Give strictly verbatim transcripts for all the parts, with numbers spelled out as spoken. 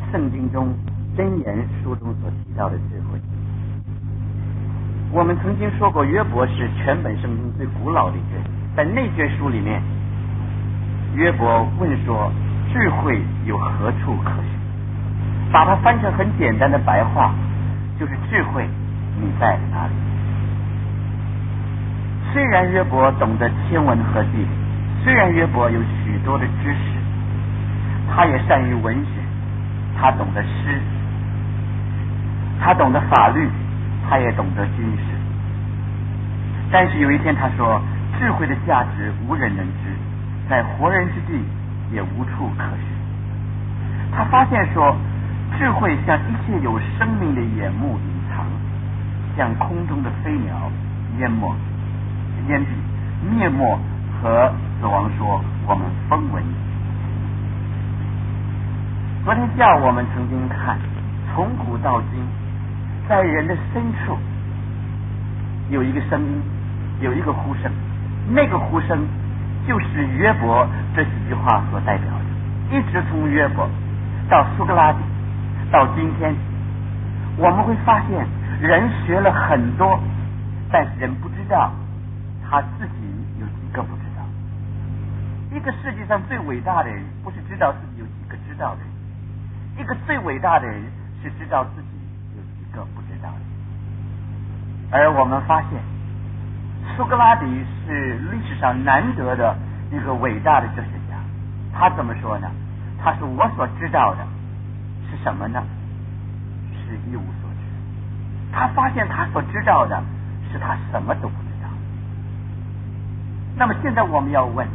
圣经中箴言书中所提到的智慧。我们曾经说过，约伯是全本圣经最古老的一卷，在那卷书里面，约伯问说：智慧有何处可寻？把它翻成很简单的白话，就是智慧你在哪里？虽然约伯懂得天文和地理，虽然约伯有许多的知识，他也善于文学，他懂得诗，他懂得法律，他也懂得军事。但是有一天他说，智慧的价值无人能知，在活人之地也无处可寻。他发现说，智慧像一切有生命的眼目隐藏，像空中的飞鸟淹没淹蔽灭没和死亡说我们风闻。昨天下午我们曾经看，从古到今，在人的深处有一个声音，有一个呼声，那个呼声就是约伯这几句话所代表的。一直从约伯到苏格拉底到今天，我们会发现人学了很多，但是人不知道他自己有几个不知道。一个世界上最伟大的人不是知道自己有几个知道的人，一个最伟大的人是知道自己有几个不知道的。而我们发现苏格拉底是历史上难得的一个伟大的哲学家。他怎么说呢？他说我所知道的是什么呢？是一无所知。他发现他所知道的是他什么都不知道。那么现在我们要问，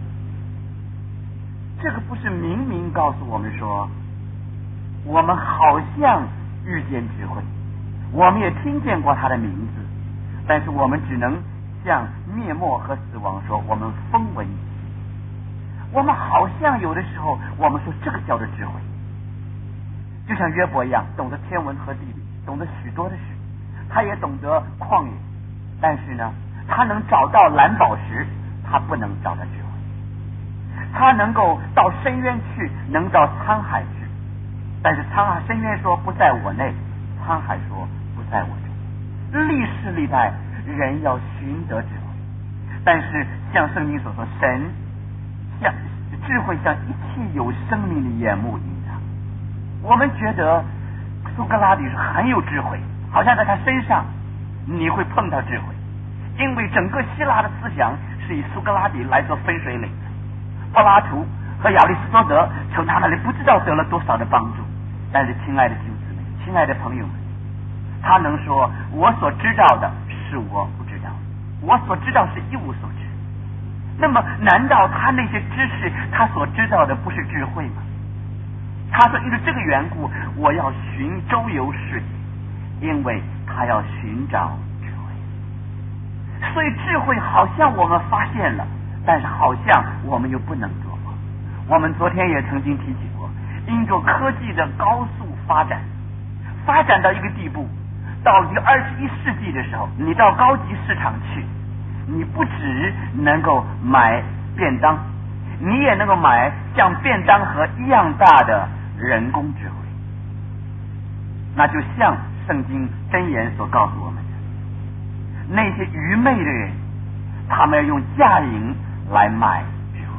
这个不是明明告诉我们说，我们好像遇见智慧，我们也听见过他的名字，但是我们只能向灭没和死亡说我们风闻。我们好像有的时候我们说这个叫做智慧，就像约伯一样，懂得天文和地理，懂得许多的事，他也懂得旷野，但是呢，他能找到蓝宝石，他不能找到智慧。他能够到深渊去，能到沧海去，但是沧海深渊说不在我内，沧海说不在我中。历世历代人要寻得智慧，但是像圣经所说，神像智慧像一切有生命的眼目隐藏。我们觉得苏格拉底是很有智慧，好像在他身上你会碰到智慧，因为整个希腊的思想是以苏格拉底来做分水岭。柏拉图和亚里士多德从他那里不知道得了多少的帮助，但是亲爱的弟兄姊妹，亲爱的朋友们，他能说我所知道的是我不知道，我所知道是一无所知。那么难道他那些知识他所知道的不是智慧吗？他说因为这个缘故我要寻周游世界，因为他要寻找智慧。所以智慧好像我们发现了，但是好像我们又不能琢磨。我们昨天也曾经提起过，因着科技的高速发展，发展到一个地步，到了二十一世纪的时候，你到高级市场去，你不只能够买便当，你也能够买像便当盒一样大的人工智慧。那就像圣经箴言所告诉我们的，那些愚昧的人，他们要用价银来买智慧。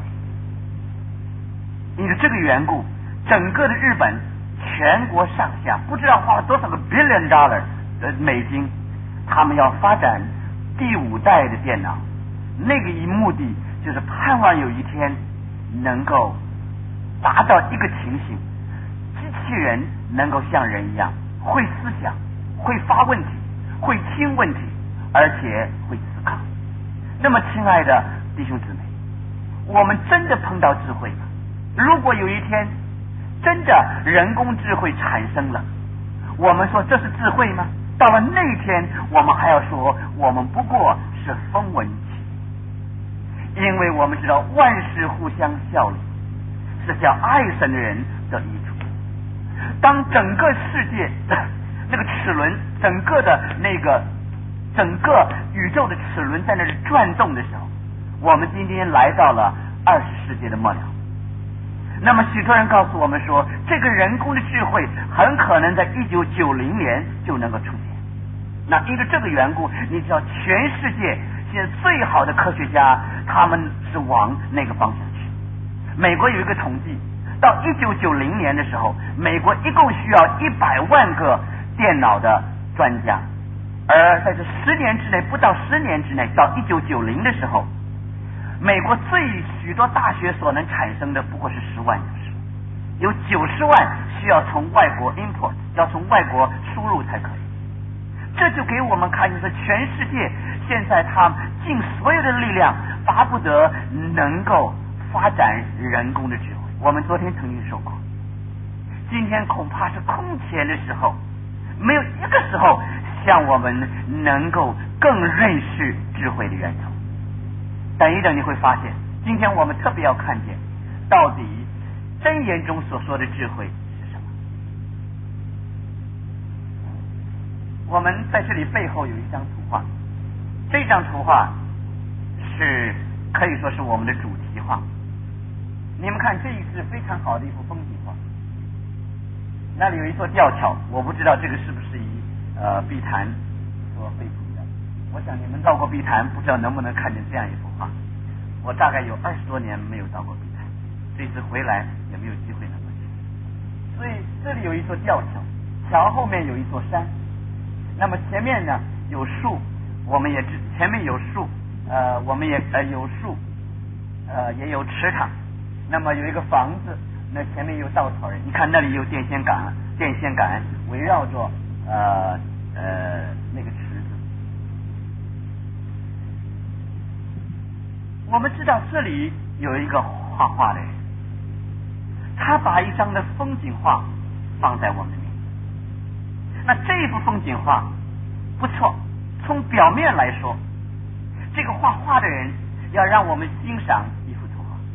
因为这个缘故，整个的日本全国上下不知道花了多少个 billion dollar 的美金，他们要发展第五代的电脑。那个一目的就是盼望有一天能够达到一个情形，机器人能够像人一样会思想，会发问题，会听问题，而且会思考。那么亲爱的弟兄姊妹，我们真的碰到智慧吗？如果有一天真的人工智慧产生了，我们说这是智慧吗？到了那天我们还要说我们不过是风闻起，因为我们知道万事互相效力，是叫爱神的人得益处。当整个世界那个齿轮，整个的那个整个宇宙的齿轮在那里转动的时候，我们今天来到了二十世纪的末了。 那么许多人告诉我们说，这个人工的智慧很可能在一九九零年就能够出现。那因为这个缘故，你知道全世界现在最好的科学家他们是往那个方向去。美国有一个统计，到一九九零年的时候，美国一共需要一百万个电脑的专家，而在这十年之内，不到十年之内，到一九九零的时候，美国最许多大学所能产生的不过是十万就是，有九十万需要从外国 import， 要从外国输入才可以。这就给我们看见，是全世界现在他尽所有的力量，巴不得能够发展人工的智慧。我们昨天曾经说过，今天恐怕是空前的时候，没有一个时候像我们能够更认识智慧的源头。等一等你会发现，今天我们特别要看见，到底箴言中所说的智慧是什么。我们在这里背后有一张图画，这张图画是可以说是我们的主题画。你们看，这一是非常好的一幅风景画，那里有一座吊桥，我不知道这个是不是以呃碧潭所绘图的。我想你们到过碧潭，不知道能不能看见这样一幅画。我大概有二十多年没有到过碧潭，这次回来也没有机会能够去。所以这里有一座吊桥，桥后面有一座山，那么前面呢有树，我们也知前面有树，呃，我们也呃有树，呃也有池塘，那么有一个房子，那前面有稻草人，你看那里有电线杆，电线杆围绕着呃呃那个池子。我们知道这里有一个画画的人，他把一张的风景画放在我们面前。那这一幅风景画不错，从表面来说，这个画画的人要让我们欣赏一幅图画。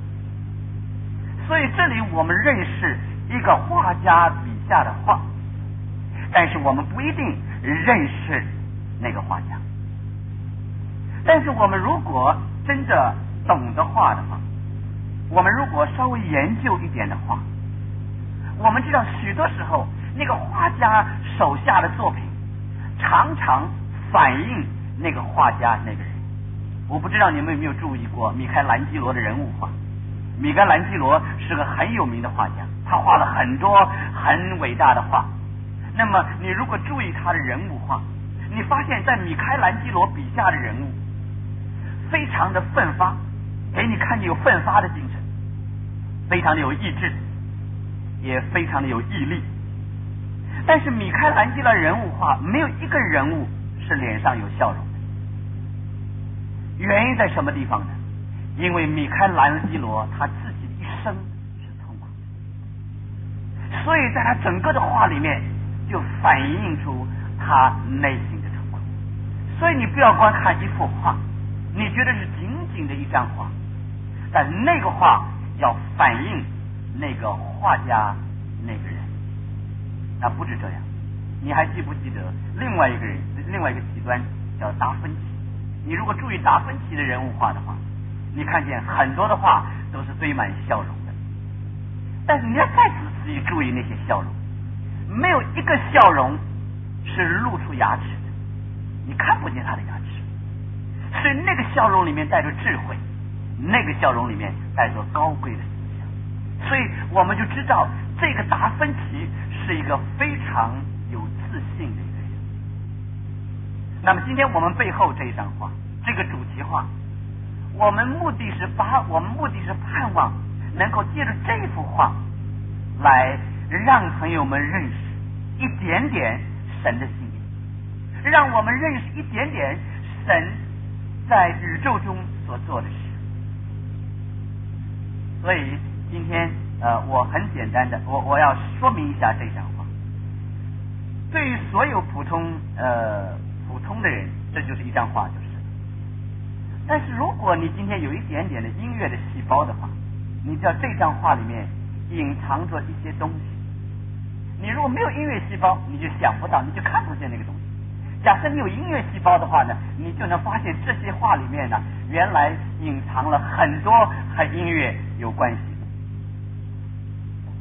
所以这里我们认识一个画家笔下的画，但是我们不一定认识那个画家。但是我们如果真的懂得画的话，我们如果稍微研究一点的话，我们知道许多时候那个画家手下的作品常常反映那个画家那个人。我不知道你们有没有注意过米开朗基罗的人物画。米开朗基罗是个很有名的画家，他画了很多很伟大的画。那么你如果注意他的人物画，你发现在米开朗基罗笔下的人物非常的奋发，给你看见有奋发的精神，非常的有意志，也非常的有毅力。但是米开朗基罗人物画没有一个人物是脸上有笑容的。原因在什么地方呢？因为米开朗基罗他自己一生是痛苦的，所以在他整个的画里面就反映出他内心的痛苦。所以你不要光看一幅画，你觉得是仅仅的一张画，但那个画要反映那个画家那个人。那不止这样，你还记不记得另外一个人，另外一个极端叫达芬奇？你如果注意达芬奇的人物画的话，你看见很多的画都是堆满笑容的，但是你要再仔细注意那些笑容，没有一个笑容是露出牙齿的，你看不见他的牙齿。所以那个笑容里面带着智慧，那个笑容里面带着高贵的思想。所以我们就知道这个达芬奇是一个非常有自信的一个人。那么今天我们背后这一张画，这个主题画，我们目的是把我们目的是盼望能够借着这幅画来让朋友们认识一点点神的心意，让我们认识一点点神在宇宙中所做的事。所以今天呃，我很简单的，我我要说明一下这张画。对于所有普通呃普通的人，这就是一张画就是。但是如果你今天有一点点的音乐的细胞的话，你知道这张画里面隐藏着一些东西。你如果没有音乐细胞，你就想不到，你就看不见那个东西。假设你有音乐细胞的话呢，你就能发现这些画里面呢，原来隐藏了很多和音乐有关系的。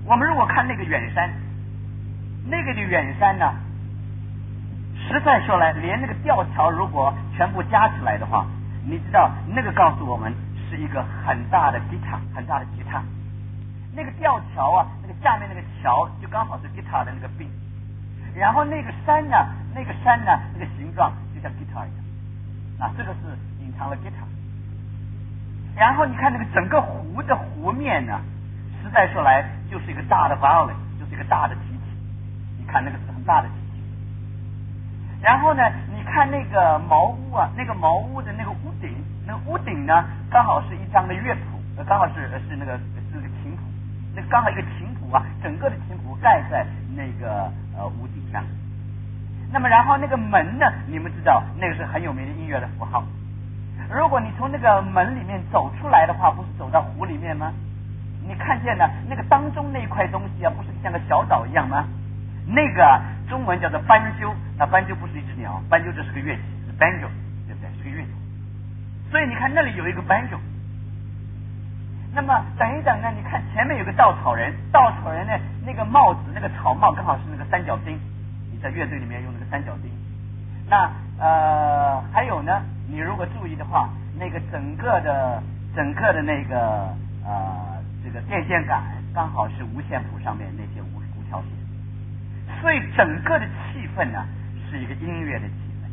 我们如果看那个远山，那个的远山呢，实在说来，连那个吊桥如果全部加起来的话，你知道那个告诉我们是一个很大的吉他，很大的吉他。那个吊桥啊，那个下面那个桥就刚好是吉他的那个柄，然后那个山呢，那个山呢，那个形状就像吉他一样啊，这个是隐藏了吉他。然后你看那个整个湖的湖面呢，实在说来就是一个大的 valley， 就是一个大的提起。你看那个是很大的提起。然后呢，你看那个茅屋啊，那个茅屋的那个屋顶，那个屋顶呢，刚好是一张的乐谱，刚好是是那个是个琴谱，那刚好一个琴谱啊，整个的琴谱盖在那个呃屋顶上。那么然后那个门呢，你们知道那个是很有名的音乐的符号。如果你从那个门里面走出来的话，不是走到湖里面吗？你看见呢，那个当中那一块东西啊，不是像个小岛一样吗？那个中文叫做斑鸠，那斑鸠不是一只鸟，斑鸠这是个乐器，是 banjo， 对不对？是个乐器。所以你看那里有一个 banjo。那么等一等呢，你看前面有个稻草人，稻草人呢那个帽子那个草帽刚好是那个三角钉，你在乐队里面用那个三角钉。那呃还有呢，你如果注意的话，那个整个的整个的那个呃这个电线杆刚好是五线谱上面那些无无条线，所以整个的气氛呢是一个音乐的气氛。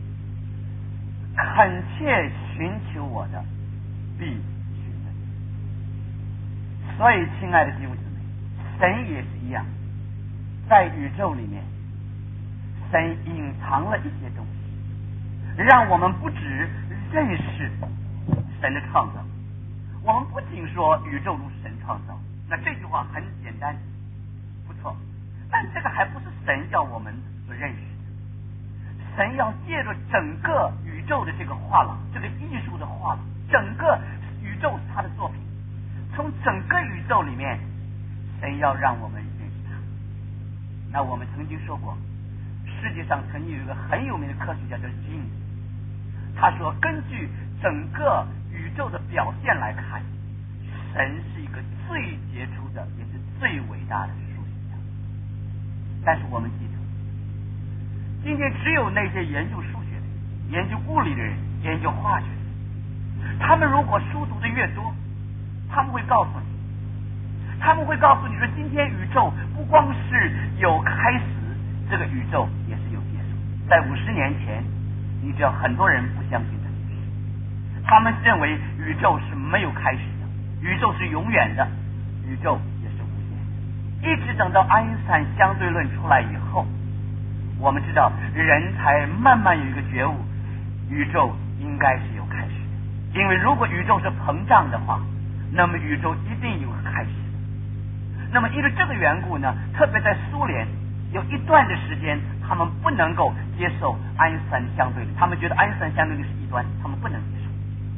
恳切寻求我的必寻得。所以亲爱的弟兄姊妹，神也是一样，在宇宙里面神隐藏了一些东西，让我们不只认识神的创造。我们不仅说宇宙都是神创造，那这句话很简单，不错，但这个还不是神要我们所认识的。神要借着整个宇宙的这个画廊，这个艺术的画廊，整个宇宙它的作品，从整个宇宙里面，神要让我们认识他。那我们曾经说过，世界上曾经有一个很有名的科学家叫金，他说根据整个宇宙的表现来看，神是一个最杰出的也是最伟大的数学家。但是我们记得，今天只有那些研究数学的人、研究物理的人、研究化学的人，他们如果书读的越多，他们会告诉你他们会告诉你说，今天宇宙不光是有开始，这个宇宙也是有结束。在五十年前，你知道很多人不相信这件事，他们认为宇宙是没有开始的，宇宙是永远的，宇宙也是无限的。一直等到爱因斯坦相对论出来以后，我们知道人才慢慢有一个觉悟，宇宙应该是有开始的。因为如果宇宙是膨胀的话，那么宇宙一定有个开始。那么因为这个缘故呢，特别在苏联有一段的时间，他们不能够接受爱因斯坦相对论，他们觉得爱因斯坦相对论是异端，他们不能接受。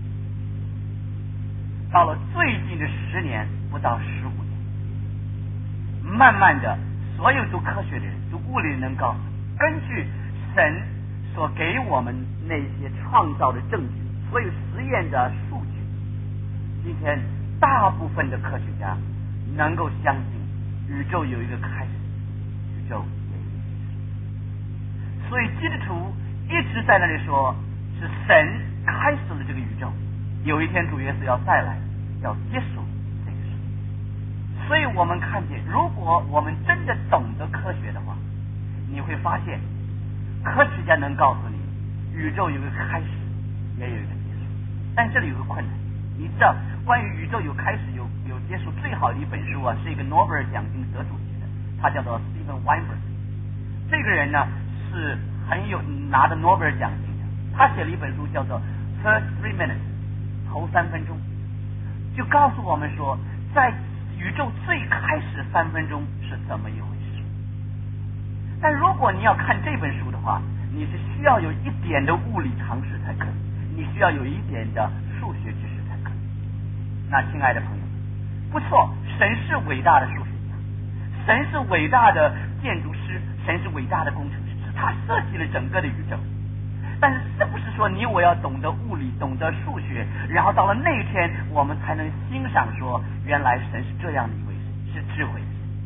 到了最近的十年不到十五年，慢慢的所有读科学的人、读物理的人能告诉你，根据神所给我们那些创造的证据，所有实验的数据，今天大部分的科学家能够相信宇宙有一个开始，宇宙也有一个结束。所以基督徒一直在那里说，是神开始了这个宇宙，有一天主耶稣要再来，要结束这个事情。所以我们看见，如果我们真的懂得科学的话，你会发现科学家能告诉你宇宙有一个开始，也有一个结束。但这里有个困难，你知道关于宇宙有开始有有结束最好的一本书啊，是一个诺贝尔奖金得主写的，他叫做 Steven Weinberg。 这个人呢是很有拿的诺贝尔奖金的，他写了一本书叫做 First Three Minutes， 头三分钟，就告诉我们说，在宇宙最开始三分钟是怎么一回事。但如果你要看这本书的话，你是需要有一点的物理常识才可以，你需要有一点的数学知识才可以。那亲爱的朋友，不错，神是伟大的数学家，神是伟大的建筑师，神是伟大的工程师，是他设计了整个的宇宙。但是是不是说你我要懂得物理，懂得数学，然后到了那一天我们才能欣赏说，原来神是这样的一位神，是智慧的神。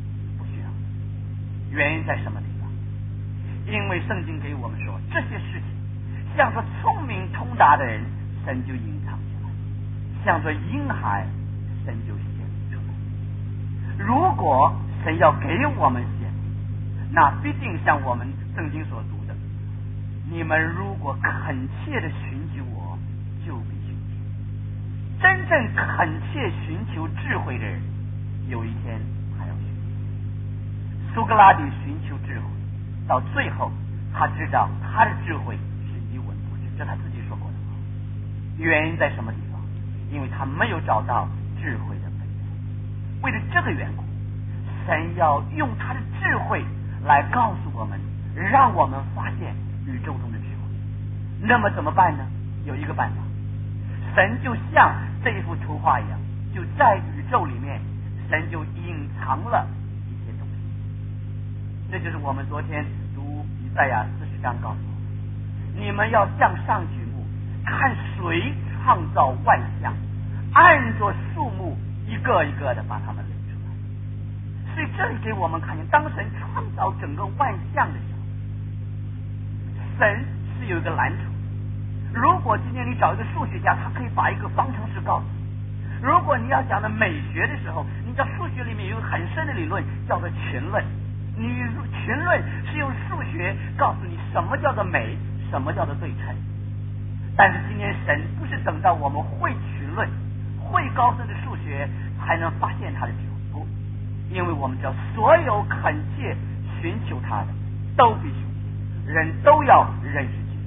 原因在什么地方？因为圣经给我们说，这些事情像做聪明通达的人，神就隐藏起来；像做婴孩，神就显出来。如果神要给我们显明，那必定像我们圣经所读的，你们如果恳切的寻求我，就必寻见。真正恳切寻求智慧的人，有一天还要寻见。苏格拉底寻求智慧，到最后他知道他的智慧是一文不值，这他自己说过的话。原因在什么地方？因为他没有找到智慧的本源。为了这个缘故，神要用他的智慧来告诉我们，让我们发现宇宙中的智慧。那么怎么办呢？有一个办法，神就像这一幅图画一样，就在宇宙里面，神就隐藏了一些东西。这就是我们昨天读以赛亚四十章告诉我们，你们要向上举目，看谁创造万象，按着数目一个一个的把它们领出来。所以这里给我们看见，当神创造整个万象的时候，神是有一个蓝图。如果今天你找一个数学家，他可以把一个方程式告诉你。如果你要讲的美学的时候，你知道数学里面有很深的理论叫做群论，你群论是用数学告诉你什么叫做美，什么叫做对称。但是今天神不是等到我们会群论、会高深的数学才能发现他的智慧，不，因为我们知道所有恳切寻求他的都必寻见，人都要认识基督。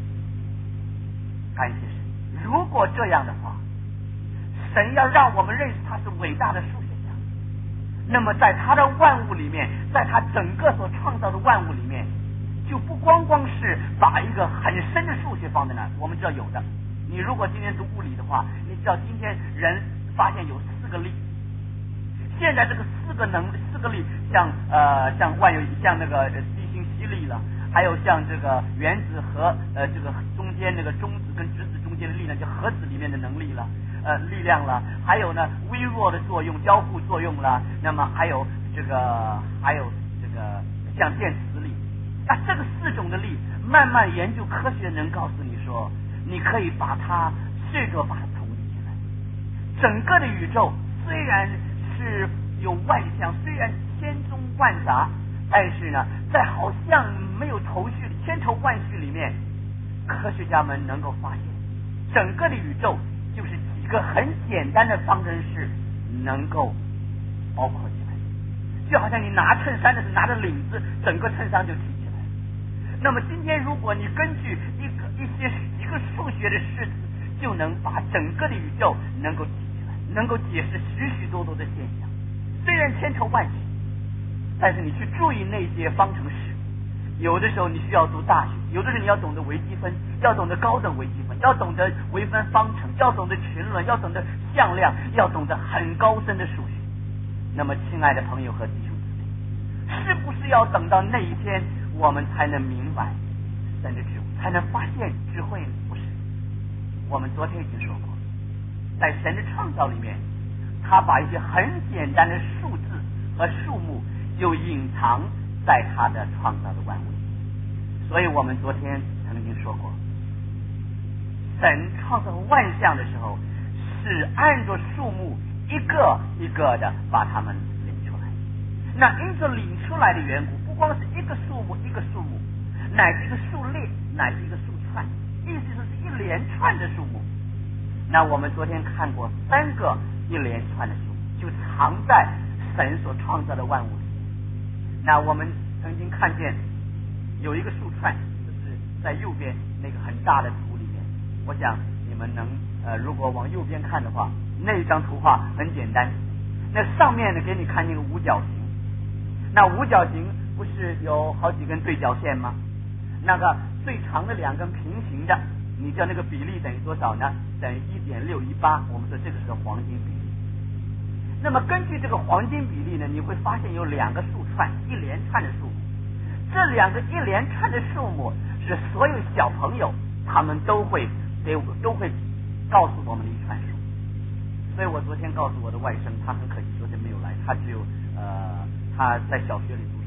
感谢神，如果这样的话，神要让我们认识他是伟大的数学家，那么在他的万物里面，在他整个所创造的万物里面，就不光光是把一个很深的数学放在那。我们知道有的，你如果今天读物理的话，你知道今天人发现有四个力，现在这个四个能四个力，像呃像万有像那个地心吸力了，还有像这个原子和呃这个中间那个中子跟质子中间的力量，就核子里面的能力了，呃力量了，还有呢微弱的作用、交互作用了，那么还有这个还有这个像电磁力。那这个四种的力，慢慢研究科学能告诉你说，你可以把它试着把它统一起来。整个的宇宙虽然是有万象，虽然千中万杂，但是呢，在好像没有头绪、千头万绪里面，科学家们能够发现，整个的宇宙就是几个很简单的方程式能够包括起来，就好像你拿衬衫的时候拿着领子，整个衬衫就提起来。那么今天，如果你根据一个一些一个数学的式子，就能把整个的宇宙能够提起来，能够解释许许多多的现象。虽然千头万绪，但是你去注意那些方程式，有的时候你需要读大学，有的时候你要懂得微积分，要懂得高等微积分，要懂得微分方程，要懂得群论，要懂得向量，要懂得很高深的数学。那么亲爱的朋友和弟兄姊妹，是不是要等到那一天我们才能明白神的智慧，才能发现智慧呢？不是，我们昨天已经说过，在神的创造里面，他把一些很简单的数字和数目就隐藏在他的创造的万物里。所以我们昨天曾经说过，神创造万象的时候，是按照数目一个一个的把它们领出来。那因着领出来的缘故，不光是一个数目一个数目，乃是一个数列，乃是一个数串，意思就是一连串的数目。那我们昨天看过三个一连串的数目，就藏在神所创造的万物里。那我们曾经看见有一个数串，就是在右边那个很大的图里面，我想你们能呃，如果往右边看的话，那一张图画很简单。那上面呢，给你看那个五角形，那五角形不是有好几根对角线吗？那个最长的两根平行的，你知道那个比例等于多少呢？等于一点六一八。我们说这个是黄金比例。那么根据这个黄金比例呢，你会发现有两个数串，一连串的数目。这两个一连串的数目是所有小朋友他们都会给都会告诉我们的一串数。所以我昨天告诉我的外甥，他很可惜昨天没有来，他只有呃他在小学里读书，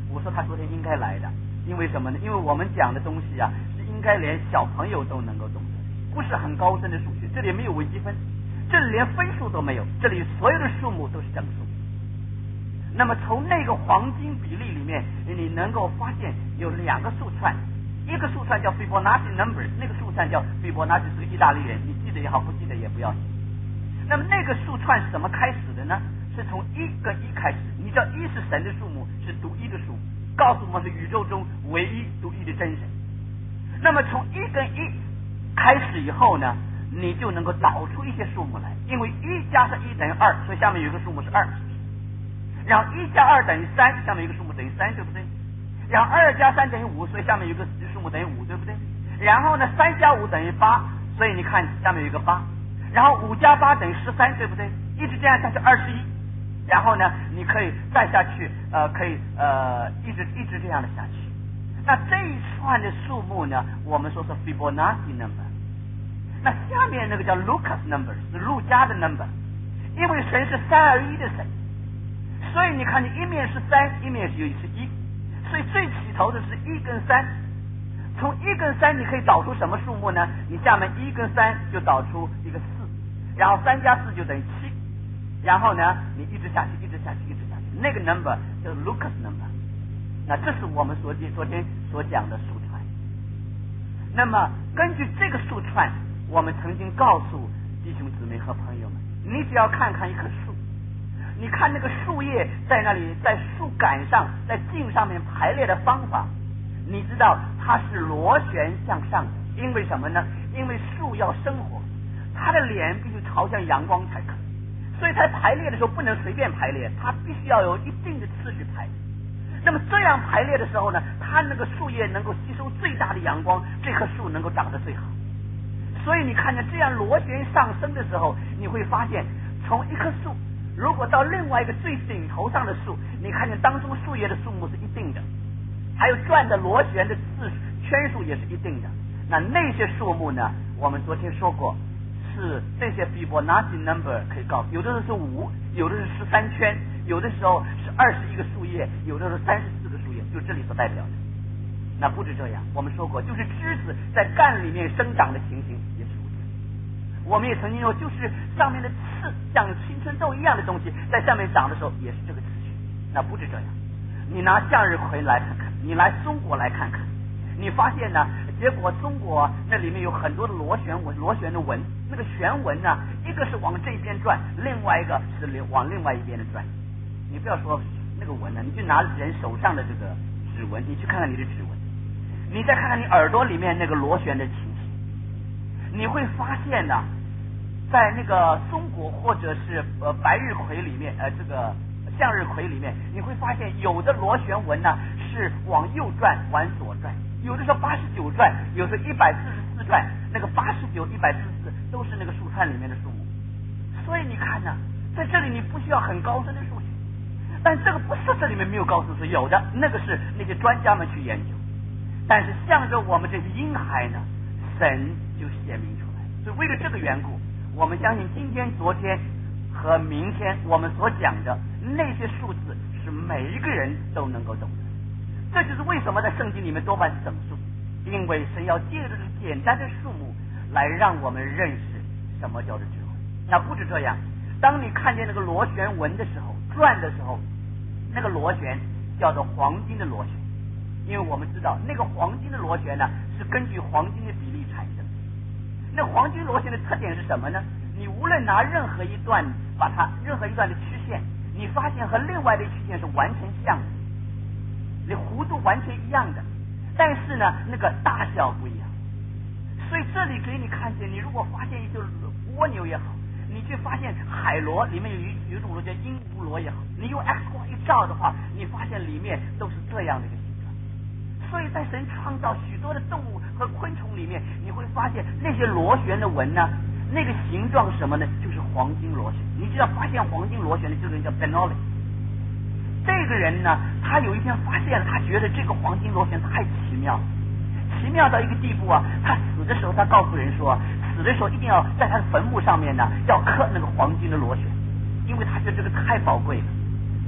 我说他昨天应该来的，因为什么呢？因为我们讲的东西啊，是应该连小朋友都能够懂的，不是很高深的数学，这里没有微积分，这里连分数都没有，这里所有的数目都是整数。那么从那个黄金比例里面，你能够发现有两个数串，一个数串叫 Fibonacci number， 那个数串叫 Fibonacci 是个意大利人，你记得也好，不记得也不要紧。那么那个数串是怎么开始的呢？是从一跟一开始。你知道一是神的数目，是独一的数目，告诉我们是宇宙中唯一独一的真神。那么从一跟一开始以后呢，你就能够导出一些数目来，因为一加上一等于二，所以下面有一个数目是二。然后一加二等于三，下面有一个数目等于三，对不对？然后二加三等于五，所以下面有一个数目等于五，对不对？然后呢，三加五等于八，所以你看下面有一个八。然后五加八等于十三，对不对？一直这样下去二十一。然后呢，你可以再下去，呃，可以呃，一直一直这样的下去。那这一串的数目呢，我们说是 Fibonacci number。那下面那个叫 Lucas number， 是路加的 number， 因为神是三而一的神。所以你看，你一面是三，一面是是一，所以最起头的是一跟三。从一跟三，你可以导出什么数目呢？你下面一跟三就导出一个四，然后三加四就等于七，然后呢，你一直下去，一直下去，一直下去，那个 number 叫 Lucas number。那这是我们昨天昨天所讲的数串。那么根据这个数串，我们曾经告诉弟兄姊妹和朋友们，你只要看看一棵树。你看那个树叶在那里，在树杆上，在茎上面排列的方法，你知道它是螺旋向上的，因为什么呢？因为树要生活，它的脸必须朝向阳光才可以，所以它排列的时候不能随便排列，它必须要有一定的次序排。那么这样排列的时候呢，它那个树叶能够吸收最大的阳光，这棵树能够长得最好。所以你看见这样螺旋上升的时候，你会发现从一棵树如果到另外一个最顶头上的树，你看见当中树叶的数目是一定的，还有转的螺旋的次圈数也是一定的。那那些数目呢，我们昨天说过，是这些 Fibonacci number 可以告诉，有的是五，有的是十三圈，有的时候是二十一个树叶，有的是三十四个树叶，就这里所代表的。那不止这样，我们说过，就是枝子在干里面生长的情形也是如此。我们也曾经说，就是上面的刺像青春痘一样的东西在上面长的时候也是这个次序。那不止这样，你拿向日葵来看看，你来中国来看看，你发现呢，结果中国那里面有很多的螺旋纹，螺旋的纹，那个旋纹呢，一个是往这边转，另外一个是往另外一边的转。你不要说那个纹呢，你去拿人手上的这个指纹，你去看看你的指纹，你再看看你耳朵里面那个螺旋的情形，你会发现呢，在那个中国或者是呃白日葵里面，呃这个向日葵里面，你会发现有的螺旋纹呢是往右转，往左转，有的时候八十九转，有的一百四十四转，那个八十九、一百四十四都是那个树串里面的数目。所以你看呢，在这里你不需要很高深的数学，但这个不是这里面没有高深数，有的那个是那些专家们去研究。但是向着我们这些婴孩呢，神就显明出来。所以为了这个缘故，我们相信今天、昨天和明天我们所讲的那些数字是每一个人都能够懂的。这就是为什么在圣经里面多半是整数，因为神要借着这简单的数目来让我们认识什么叫做智慧。那不止这样，当你看见那个螺旋纹的时候，转的时候，那个螺旋叫做黄金的螺旋，因为我们知道那个黄金的螺旋呢是根据黄金的比例产生的。那黄金螺旋的特点是什么呢？你无论拿任何一段，把它任何一段的曲线，你发现和另外的曲线是完全像的，你弧度完全一样的，但是呢那个大小不一样。所以这里给你看见，你如果发现一只蜗牛也好，你去发现海螺里面有一有一种螺叫鹦鹉螺也好，你用 X 光一照的话，你发现里面都是这样的一个形状。所以在神创造许多的动物和昆虫里面，你会发现那些螺旋的纹呢，那个形状是什么呢？就是黄金螺旋。你只要发现黄金螺旋的这个人叫 Bernoulli。这个人呢，他有一天发现了，他觉得这个黄金螺旋太奇妙，奇妙到一个地步啊！他死的时候，他告诉人说，死的时候一定要在他的坟墓上面呢，要刻那个黄金的螺旋，因为他觉得这个太宝贵了。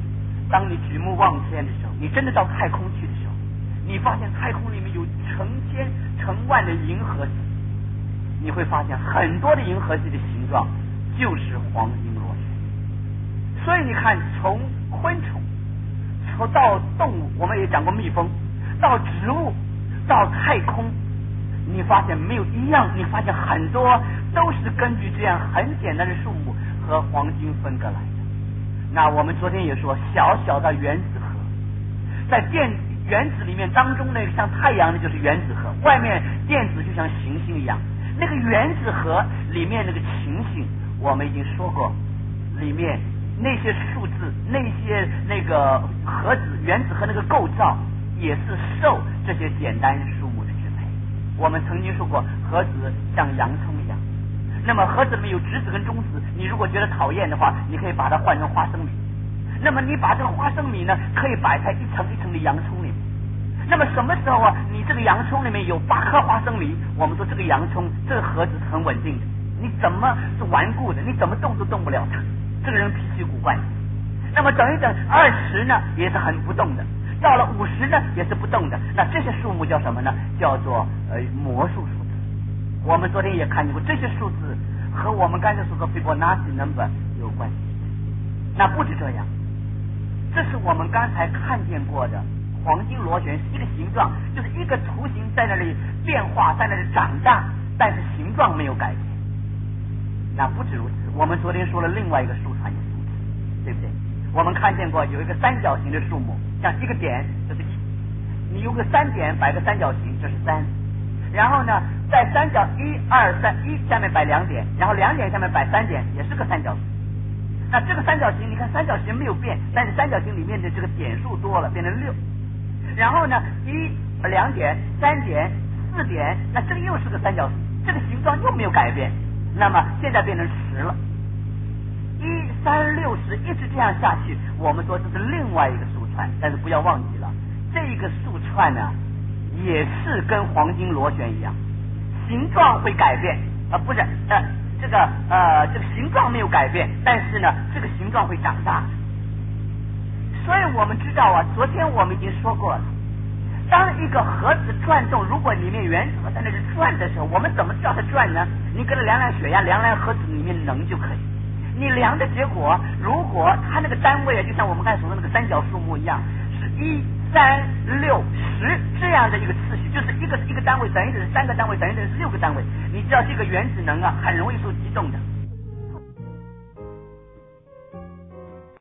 当你举目望天的时候，你真的到太空去的时候，你发现太空里面有成千成万的银河系，你会发现很多的银河系的形状就是黄金螺旋。所以你看，从昆虫从到动物，我们也讲过蜜蜂，到植物，到太空，你发现没有一样，你发现很多都是根据这样很简单的数目和黄金分割来的。那我们昨天也说，小小的原子核，在电原子里面当中那个像太阳的就是原子核，外面电子就像行星一样。那个原子核里面那个情形，我们已经说过，里面那些数字，那些那个核子原子核那个构造，也是受这些简单数目的支配。我们曾经说过，核子像洋葱一样，那么核子里面有质子跟中子，你如果觉得讨厌的话，你可以把它换成花生米。那么你把这个花生米呢，可以摆在一层一层的洋葱里面。那么什么时候啊，你这个洋葱里面有八颗花生米，我们说这个洋葱这个核子是很稳定的，你怎么是顽固的，你怎么动都动不了它，这个人脾气古怪。那么等一等，二十呢也是很不动的，到了五十呢也是不动的。那这些数目叫什么呢？叫做呃魔术数字。我们昨天也看见过，这些数字和我们刚才说的 Fibonacci number 有关系。那不止这样，这是我们刚才看见过的黄金螺旋，一个形状，就是一个图形在那里变化，在那里长大，但是形状没有改变。那不止如此，我们昨天说了另外一个数传的数字，对不对？我们看见过有一个三角形的数目，像一个点就是一，你有个三点摆个三角形就是三，然后呢在三角一二三一下面摆两点，然后两点下面摆三点，也是个三角形。那这个三角形，你看三角形没有变，但是三角形里面的这个点数多了，变成六。然后呢，一、两点、三点、四点，那这个又是个三角形，这个形状又没有改变。那么现在变成十了，一、三、六、十，一直这样下去。我们说这是另外一个数串，但是不要忘记了，这个数串呢，也是跟黄金螺旋一样，形状会改变啊、呃，不是呃。这个呃，这个形状没有改变，但是呢，这个形状会长大。所以我们知道啊，昨天我们已经说过了，当一个核子转动，如果里面原子核在那里转的时候，我们怎么知道它转呢？你给它量量血压，量量核子里面能就可以。你量的结果，如果它那个单位啊，就像我们刚才说的那个三角数目一样，是一、三、六、十这样的一个次序，就是一个一个单位等于等于三个单位等于等于六个单位。你知道这个原子能啊，很容易受激动的。